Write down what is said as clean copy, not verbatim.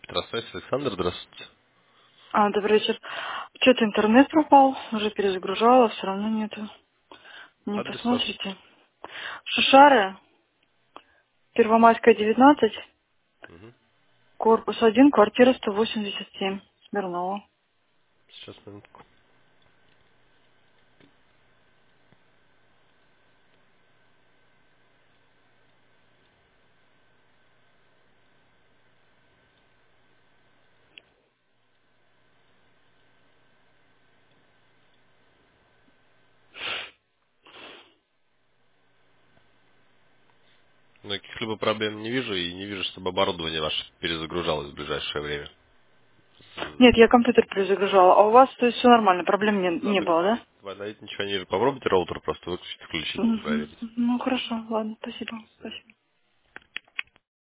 Здравствуйте, Александр, здравствуйте. Добрый вечер. Что-то интернет пропал, уже перезагружала, все равно нету. Не Адрес ваш? посмотрите. Шишары, Первомайская, 19, Мгм. корпус 1, квартира 187, Смирнова. Сейчас, минутку. Но каких-либо проблем не вижу и не вижу, чтобы оборудование ваше перезагружалось в ближайшее время. Нет, я компьютер перезагружала, а у вас, то есть, все нормально, проблем Да, не было, да? на ничего не вижу. Попробуйте роутер просто выключить, включить, Мгм. проверить. Ну, хорошо, ладно, спасибо. До свидания. Спасибо.